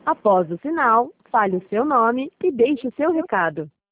Após o sinal, fale o seu nome e deixe o seu recado.